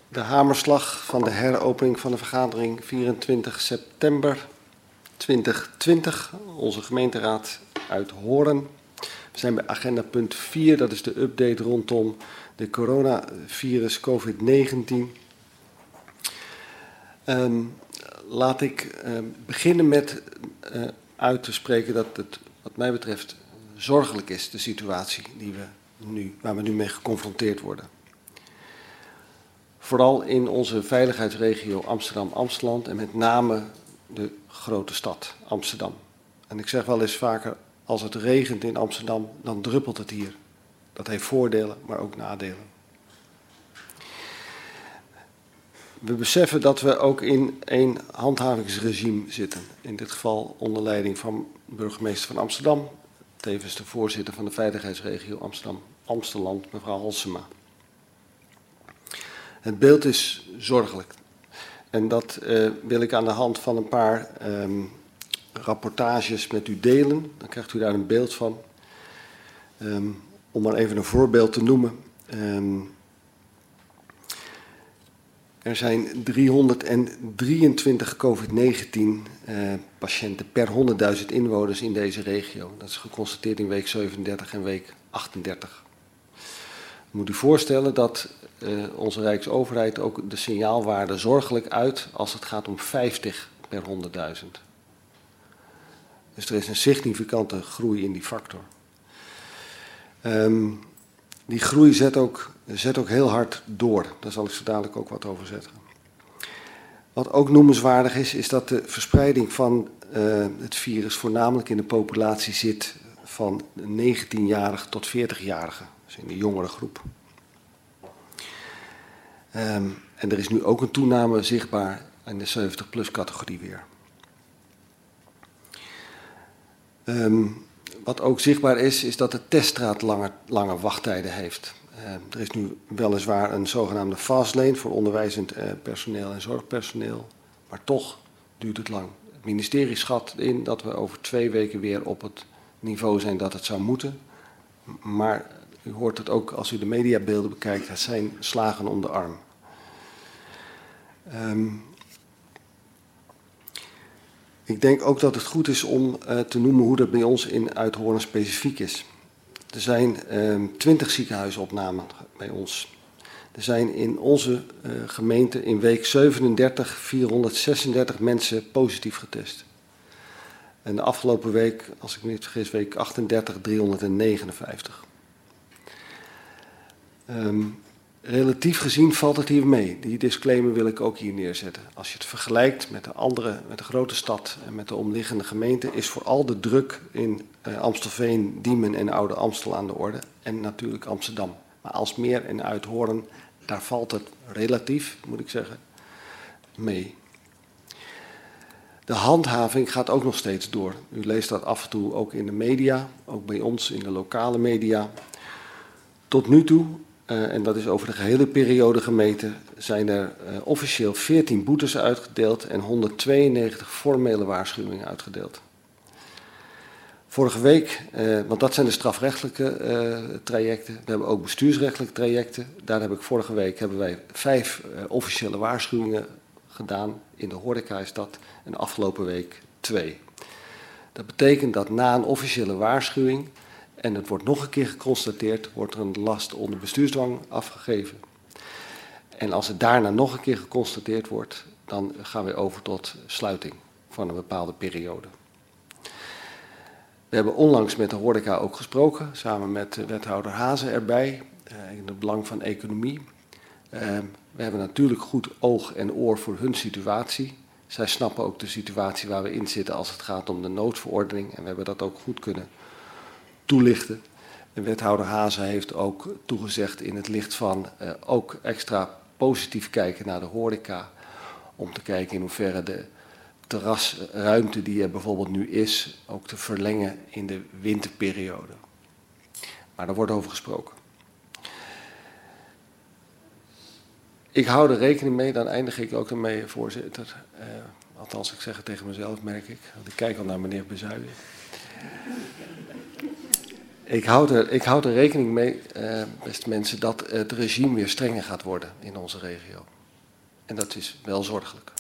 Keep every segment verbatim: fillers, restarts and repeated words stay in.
De hamerslag van de heropening van de vergadering vierentwintig september tweeduizend twintig, onze gemeenteraad uit Hoorn. We zijn bij agenda punt vier, dat is de update rondom de coronavirus COVID negentien. Um, laat ik uh, beginnen met uh, uit te spreken dat het wat mij betreft zorgelijk is, de situatie die we nu, waar we nu mee geconfronteerd worden. Vooral in onze veiligheidsregio Amsterdam-Amsteland en met name de grote stad Amsterdam. En ik zeg wel eens vaker, als het regent in Amsterdam, dan druppelt het hier. Dat heeft voordelen, maar ook nadelen. We beseffen dat we ook in een handhavingsregime zitten. In dit geval onder leiding van burgemeester van Amsterdam, tevens de voorzitter van de veiligheidsregio Amsterdam-Amsteland, mevrouw Halsema. Het beeld is zorgelijk. En dat uh, wil ik aan de hand van een paar um, rapportages met u delen. Dan krijgt u daar een beeld van. Um, om maar even een voorbeeld te noemen. Um, er zijn driehonderddrieëntwintig COVID negentien uh, patiënten per honderdduizend inwoners in deze regio. Dat is geconstateerd in week zevenendertig en week achtendertig. Je moet u voorstellen dat uh, onze Rijksoverheid ook de signaalwaarde zorgelijk uit als het gaat om vijftig per honderdduizend. Dus er is een significante groei in die factor. Um, die groei zet ook, zet ook heel hard door. Daar zal ik zo dadelijk ook wat over zeggen. Wat ook noemenswaardig is, is dat de verspreiding van uh, het virus voornamelijk in de populatie zit van negentienjarigen tot veertigjarigen. Dus in de jongere groep. Um, en er is nu ook een toename zichtbaar in de zeventig plus categorie weer. Um, wat ook zichtbaar is, is dat de teststraat lange, lange wachttijden heeft. Uh, er is nu weliswaar een zogenaamde fastlane voor onderwijzend uh, personeel en zorgpersoneel. Maar toch duurt het lang. Het ministerie schat in dat we over twee weken weer op het niveau zijn dat het zou moeten. Maar u hoort het ook als u de mediabeelden bekijkt, het zijn slagen om de arm. Um, ik denk ook dat het goed is om uh, te noemen hoe dat bij ons in Uithoorn specifiek is. Er zijn twintig um, ziekenhuisopnamen bij ons. Er zijn in onze uh, gemeente in week zevenendertig vierhonderdzesendertig mensen positief getest. En de afgelopen week, als ik me niet vergis, week achtendertig driehonderdnegenenvijftig. Um, relatief gezien valt het hier mee. Die disclaimer wil ik ook hier neerzetten. Als je het vergelijkt met de andere, met de grote stad en met de omliggende gemeenten, is vooral de druk in uh, Amstelveen, Diemen en Oude Amstel aan de orde. En natuurlijk Amsterdam. Maar Aalsmeer en Uithoorn, daar valt het relatief, moet ik zeggen, mee. De handhaving gaat ook nog steeds door. U leest dat af en toe ook in de media, ook bij ons in de lokale media. Tot nu toe, uh, en dat is over de gehele periode gemeten, zijn er uh, officieel veertien boetes uitgedeeld en honderdtweeënnegentig formele waarschuwingen uitgedeeld. Vorige week, uh, want dat zijn de strafrechtelijke uh, trajecten, we hebben ook bestuursrechtelijke trajecten. Daar heb ik vorige week hebben wij vijf uh, officiële waarschuwingen gedaan. In de horeca is dat en de afgelopen week twee. Dat betekent dat na een officiële waarschuwing, en het wordt nog een keer geconstateerd, wordt er een last onder bestuursdwang afgegeven. En als het daarna nog een keer geconstateerd wordt, dan gaan we over tot sluiting van een bepaalde periode. We hebben onlangs met de horeca ook gesproken, samen met wethouder Hazen erbij, in het belang van economie. We hebben natuurlijk goed oog en oor voor hun situatie. Zij snappen ook de situatie waar we in zitten als het gaat om de noodverordening. En we hebben dat ook goed kunnen toelichten. En wethouder Hazen heeft ook toegezegd in het licht van uh, ook extra positief kijken naar de horeca. Om te kijken in hoeverre de terrasruimte die er bijvoorbeeld nu is, ook te verlengen in de winterperiode. Maar daar wordt over gesproken. Ik hou er rekening mee, dan eindig ik ook ermee, voorzitter. Uh, althans, ik zeg het tegen mezelf, merk ik. Want ik kijk al naar meneer Bezuijen. Ik houd er, ik houd er rekening mee, uh, beste mensen, dat het regime weer strenger gaat worden in onze regio. En dat is wel zorgelijk.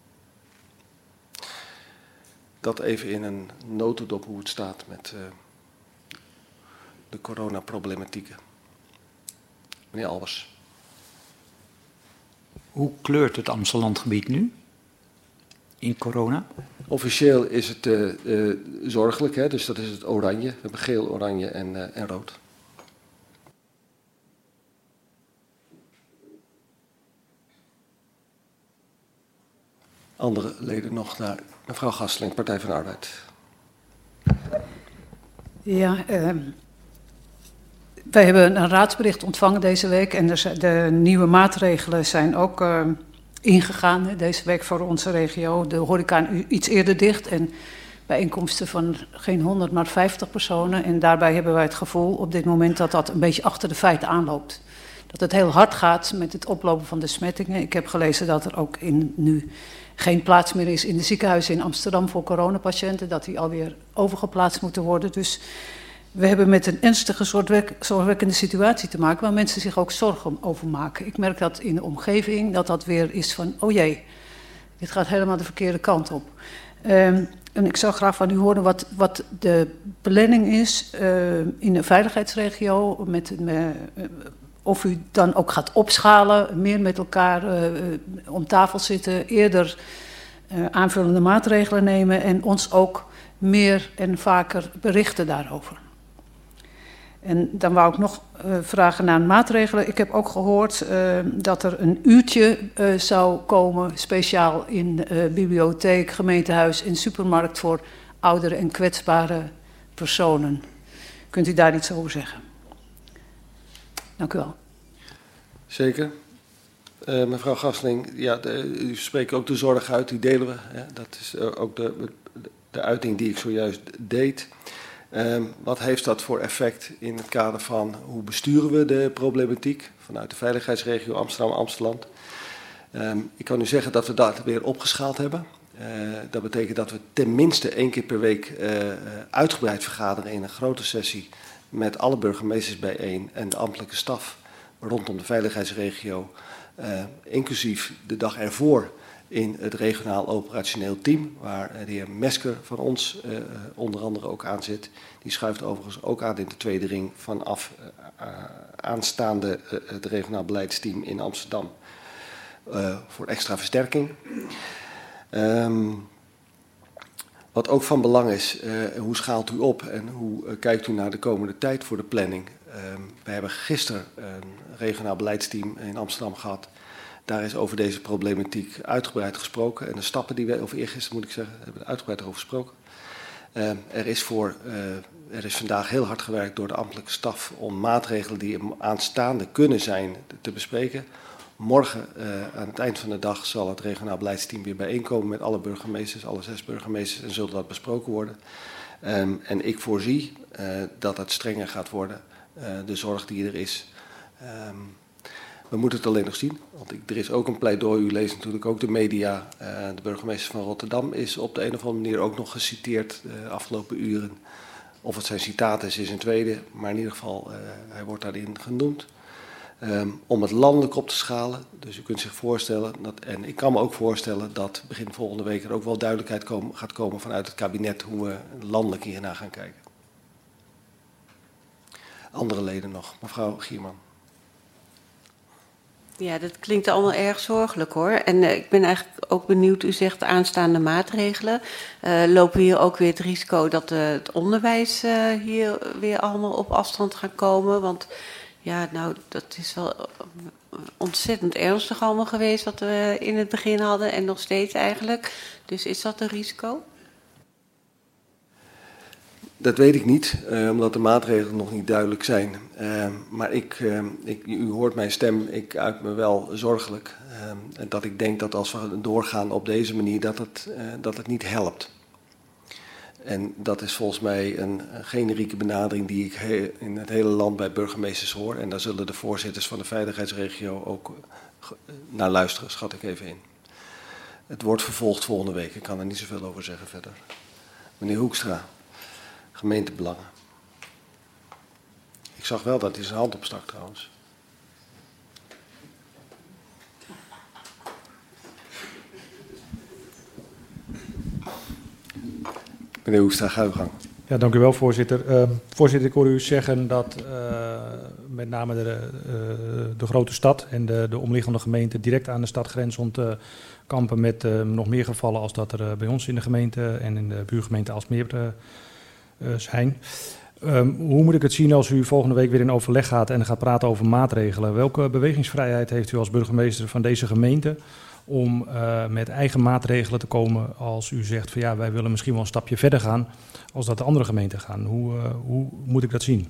Dat even in een notendop hoe het staat met uh, de coronaproblematieken. Meneer Albers. Hoe kleurt het Amstelandgebied nu in corona? Officieel is het uh, uh, zorgelijk, hè? Dus dat is het oranje. We hebben geel, oranje en, uh, en rood. Andere leden nog naar mevrouw Gastling, Partij van de Arbeid. Ja, uh, wij hebben een raadsbericht ontvangen deze week en de, de nieuwe maatregelen zijn ook uh, ingegaan hè, deze week voor onze regio. De horeca iets eerder dicht en bijeenkomsten van geen honderd, maar vijftig personen. En daarbij hebben wij het gevoel op dit moment dat dat een beetje achter de feiten aanloopt. Dat het heel hard gaat met het oplopen van de besmettingen. Ik heb gelezen dat er ook in nu geen plaats meer is in de ziekenhuizen in Amsterdam voor coronapatiënten. Dat die alweer overgeplaatst moeten worden. Dus we hebben met een ernstige zorgwekkende situatie te maken waar mensen zich ook zorgen over maken. Ik merk dat in de omgeving, dat dat weer is van, oh jee, dit gaat helemaal de verkeerde kant op. Um, en ik zou graag van u horen wat, wat de planning is uh, in de veiligheidsregio. Met, met, uh, of u dan ook gaat opschalen, meer met elkaar uh, om tafel zitten, eerder uh, aanvullende maatregelen nemen en ons ook meer en vaker berichten daarover. En dan wou ik nog uh, vragen naar maatregelen. Ik heb ook gehoord uh, dat er een uurtje uh, zou komen, speciaal in uh, bibliotheek, gemeentehuis en supermarkt voor oudere en kwetsbare personen. Kunt u daar iets over zeggen? Dank u wel. Zeker. Uh, mevrouw Gastling, ja, de, u spreekt ook de zorg uit, die delen we. Hè? Dat is uh, ook de, de uiting die ik zojuist deed. Um, wat heeft dat voor effect in het kader van hoe besturen we de problematiek vanuit de veiligheidsregio Amsterdam-Amsteland? Um, ik kan u zeggen dat we dat weer opgeschaald hebben. Uh, dat betekent dat we tenminste één keer per week uh, uitgebreid vergaderen in een grote sessie met alle burgemeesters bijeen en de ambtelijke staf rondom de veiligheidsregio, uh, inclusief de dag ervoor in het regionaal operationeel team, waar de heer Mesker van ons uh, onder andere ook aan zit. Die schuift overigens ook aan in de tweede ring vanaf uh, aanstaande uh, het regionaal beleidsteam in Amsterdam uh, voor extra versterking. Um, wat ook van belang is, uh, hoe schaalt u op en hoe uh, kijkt u naar de komende tijd voor de planning? Um, we hebben gisteren een regionaal beleidsteam in Amsterdam gehad. Daar is over deze problematiek uitgebreid gesproken. En de stappen die we, of eergisteren moet ik zeggen, hebben we uitgebreid over gesproken. Uh, er, is voor, uh, er is vandaag heel hard gewerkt door de ambtelijke staf om maatregelen die aanstaande kunnen zijn te bespreken. Morgen, uh, aan het eind van de dag, zal het regionaal beleidsteam weer bijeenkomen met alle burgemeesters, alle zes burgemeesters, en zullen dat besproken worden. Um, en ik voorzie uh, dat het strenger gaat worden, uh, de zorg die er is. Um, We moeten het alleen nog zien, want ik, er is ook een pleidooi, u leest natuurlijk ook de media. Uh, de burgemeester van Rotterdam is op de een of andere manier ook nog geciteerd de uh, afgelopen uren. Of het zijn citaat is, is een tweede, maar in ieder geval, uh, hij wordt daarin genoemd. Um, om het landelijk op te schalen, dus u kunt zich voorstellen, dat, en ik kan me ook voorstellen dat begin volgende week er ook wel duidelijkheid kom, gaat komen vanuit het kabinet hoe we landelijk hiernaar gaan kijken. Andere leden nog, mevrouw Gierman. Ja, dat klinkt allemaal erg zorgelijk hoor. En uh, ik ben eigenlijk ook benieuwd, u zegt aanstaande maatregelen. Uh, lopen we hier ook weer het risico dat uh, het onderwijs uh, hier weer allemaal op afstand gaat komen? Want ja, nou, dat is wel ontzettend ernstig allemaal geweest wat we in het begin hadden en nog steeds eigenlijk. Dus is dat een risico? Dat weet ik niet, uh, omdat de maatregelen nog niet duidelijk zijn. Uh, maar ik, uh, ik, u hoort mijn stem, ik uit me wel zorgelijk. Uh, en dat ik denk dat als we doorgaan op deze manier, dat het, uh, dat het niet helpt. En dat is volgens mij een, een generieke benadering die ik he, in het hele land bij burgemeesters hoor. En daar zullen de voorzitters van de veiligheidsregio ook naar luisteren, schat ik even in. Het wordt vervolgd volgende week, ik kan er niet zoveel over zeggen verder. Meneer Hoekstra. Gemeentebelangen. Ik zag wel dat hij zijn hand opstak trouwens. Meneer Hoekstra, ga uw gang. Ja, dank u wel, voorzitter. Uh, voorzitter, ik hoor u zeggen dat uh, met name de, uh, de grote stad en de, de omliggende gemeenten direct aan de stad grenzend uh, kampen met uh, nog meer gevallen als dat er uh, bij ons in de gemeente en in de buurgemeente Aalsmeer uh, uh, zijn. Um, hoe moet ik het zien als u volgende week weer in overleg gaat en gaat praten over maatregelen? Welke bewegingsvrijheid heeft u als burgemeester van deze gemeente om uh, met eigen maatregelen te komen als u zegt van ja, wij willen misschien wel een stapje verder gaan als dat de andere gemeenten gaan? Hoe, uh, hoe moet ik dat zien?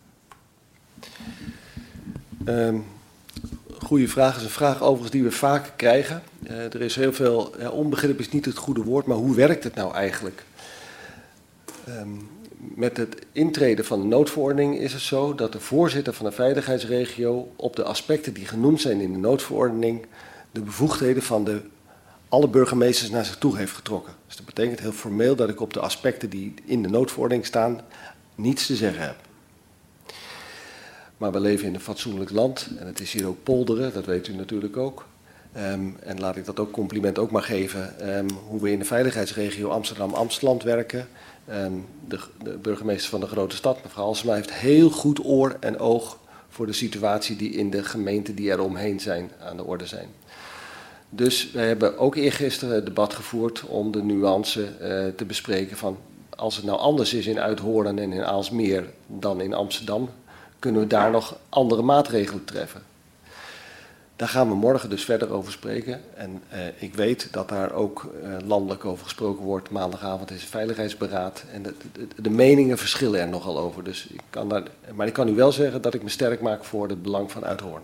Um, goeie vraag. is een vraag overigens die we vaak krijgen. Uh, er is heel veel, ja, onbegrip is niet het goede woord, maar hoe werkt het nou eigenlijk? Um, met het intreden van de noodverordening is het zo dat de voorzitter van de veiligheidsregio op de aspecten die genoemd zijn in de noodverordening de bevoegdheden van de, alle burgemeesters naar zich toe heeft getrokken. Dus dat betekent heel formeel dat ik op de aspecten die in de noodverordening staan niets te zeggen heb. Maar we leven in een fatsoenlijk land en het is hier ook polderen, dat weet u natuurlijk ook. Um, en laat ik dat ook compliment ook maar geven, um, hoe we in de veiligheidsregio Amsterdam-Amsterdam werken. Um, de, de burgemeester van de grote stad, mevrouw Halsema, heeft heel goed oor en oog voor de situatie die in de gemeenten die er omheen zijn aan de orde zijn. Dus wij hebben ook eergisteren het debat gevoerd om de nuance uh, te bespreken van als het nou anders is in Uithoorn en in Aalsmeer dan in Amsterdam, kunnen we daar nog andere maatregelen treffen. Daar gaan we morgen dus verder over spreken. En uh, ik weet dat daar ook uh, landelijk over gesproken wordt. Maandagavond is een veiligheidsberaad. En de, de, de meningen verschillen er nogal over. Dus ik kan daar, maar ik kan u wel zeggen dat ik me sterk maak voor het belang van Uithoorn.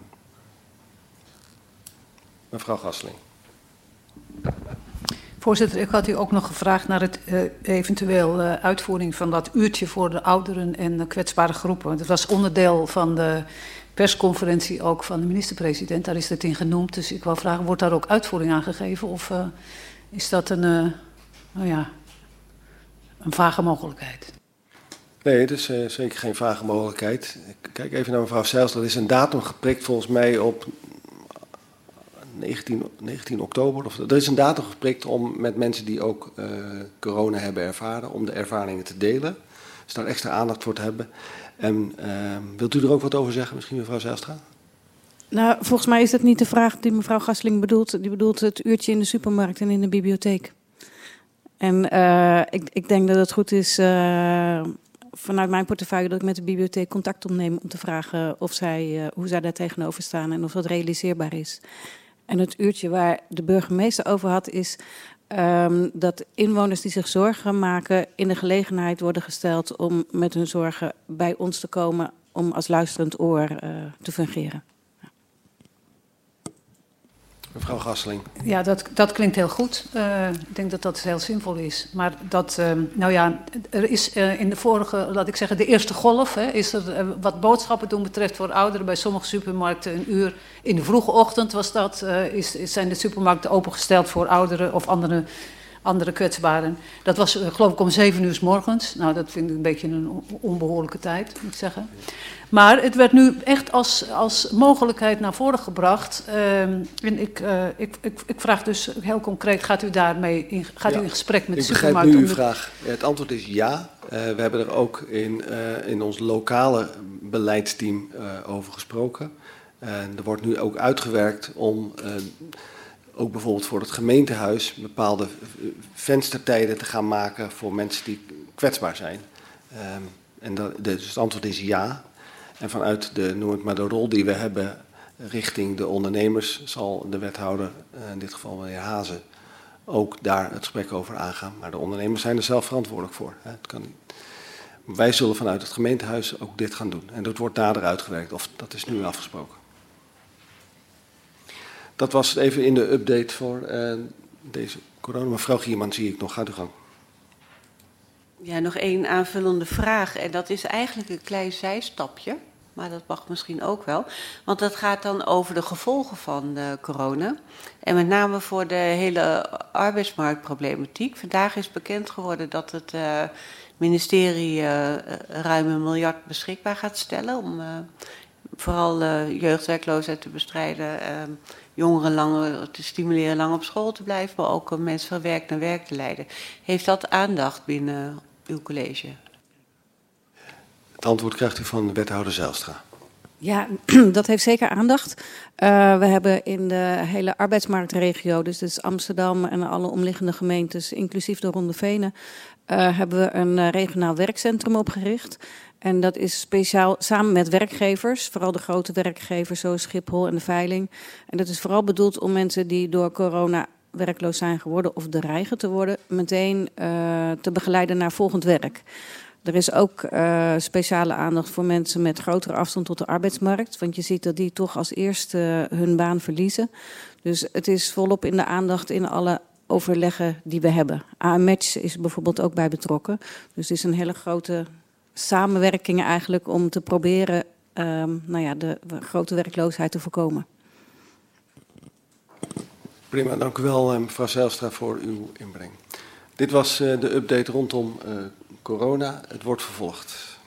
Mevrouw Gasseling. Voorzitter, ik had u ook nog gevraagd naar het uh, eventueel uh, uitvoering van dat uurtje voor de ouderen en de kwetsbare groepen. Dat was onderdeel van de persconferentie ook van de minister-president. Daar is het in genoemd. Dus ik wou vragen, wordt daar ook uitvoering aan gegeven? Of uh, is dat een, uh, nou ja, een vage mogelijkheid? Nee, het is uh, zeker geen vage mogelijkheid. Ik kijk even naar mevrouw Zijlstra. Er is een datum geprikt volgens mij op negentien, negentien oktober. Of, er is een datum geprikt om met mensen die ook uh, corona hebben ervaren, om de ervaringen te delen. Dus daar extra aandacht voor te hebben. En uh, wilt u er ook wat over zeggen, misschien mevrouw Zijlstra? Nou, volgens mij is dat niet de vraag die mevrouw Gasseling bedoelt. Die bedoelt het uurtje in de supermarkt en in de bibliotheek. En uh, ik, ik denk dat het goed is uh, vanuit mijn portefeuille dat ik met de bibliotheek contact opneem om te vragen of zij, uh, hoe zij daar tegenover staan en of dat realiseerbaar is. En het uurtje waar de burgemeester over had is um, dat inwoners die zich zorgen maken in de gelegenheid worden gesteld om met hun zorgen bij ons te komen om als luisterend oor uh, te fungeren. Mevrouw Gasseling. Ja, dat, dat klinkt heel goed. Uh, ik denk dat dat heel zinvol is. Maar dat, uh, nou ja, er is uh, in de vorige, laat ik zeggen, de eerste golf, hè, is er uh, wat boodschappen doen betreft voor ouderen bij sommige supermarkten een uur in de vroege ochtend was dat, uh, is, is, zijn de supermarkten opengesteld voor ouderen of andere, andere kwetsbaren. Dat was uh, geloof ik om zeven uur 's morgens. Nou, dat vind ik een beetje een onbehoorlijke tijd, moet ik zeggen. Maar het werd nu echt als, als mogelijkheid naar voren gebracht. Uh, en ik, uh, ik, ik, ik vraag dus heel concreet, gaat u daarmee in, gaat ja, u in gesprek met de ik supermarkt? Ik begrijp nu uw vraag. Het antwoord is ja. Uh, we hebben er ook in, uh, in ons lokale beleidsteam uh, over gesproken. Uh, er wordt nu ook uitgewerkt om uh, ook bijvoorbeeld voor het gemeentehuis bepaalde venstertijden te gaan maken voor mensen die kwetsbaar zijn. Uh, en dat, dus het antwoord is ja. En vanuit de, noem het maar, de rol die we hebben richting de ondernemers zal de wethouder, in dit geval meneer Hazen, ook daar het gesprek over aangaan. Maar de ondernemers zijn er zelf verantwoordelijk voor. Het kan niet. Wij zullen vanuit het gemeentehuis ook dit gaan doen. En dat wordt nader uitgewerkt, of dat is nu afgesproken. Dat was even in de update voor uh, deze corona. Mevrouw Gierman zie ik nog. Gaat u gang. Ja, nog één aanvullende vraag. En dat is eigenlijk een klein zijstapje. Maar dat mag misschien ook wel. Want dat gaat dan over de gevolgen van uh, corona. En met name voor de hele arbeidsmarktproblematiek. Vandaag is bekend geworden dat het uh, ministerie uh, ruim een miljard beschikbaar gaat stellen om uh, vooral uh, jeugdwerkloosheid te bestrijden, uh, jongeren langer te stimuleren lang op school te blijven, maar ook uh, mensen van werk naar werk te leiden. Heeft dat aandacht binnen uw college? Het antwoord krijgt u van wethouder Zijlstra. Ja, dat heeft zeker aandacht. Uh, we hebben in de hele arbeidsmarktregio, dus, dus Amsterdam en alle omliggende gemeentes, inclusief de Ronde Venen, uh, hebben we een uh, regionaal werkcentrum opgericht. En dat is speciaal samen met werkgevers, vooral de grote werkgevers zoals Schiphol en de Veiling. En dat is vooral bedoeld om mensen die door corona werkloos zijn geworden of dreigen te worden, meteen uh, te begeleiden naar volgend werk. Er is ook uh, speciale aandacht voor mensen met grotere afstand tot de arbeidsmarkt. Want je ziet dat die toch als eerste uh, hun baan verliezen. Dus het is volop in de aandacht in alle overleggen die we hebben. A M Match is bijvoorbeeld ook bij betrokken. Dus het is een hele grote samenwerking eigenlijk om te proberen um, nou ja, de grote werkloosheid te voorkomen. Prima, dank u wel mevrouw Zijlstra voor uw inbreng. Dit was uh, de update rondom uh, corona. Het wordt vervolgd.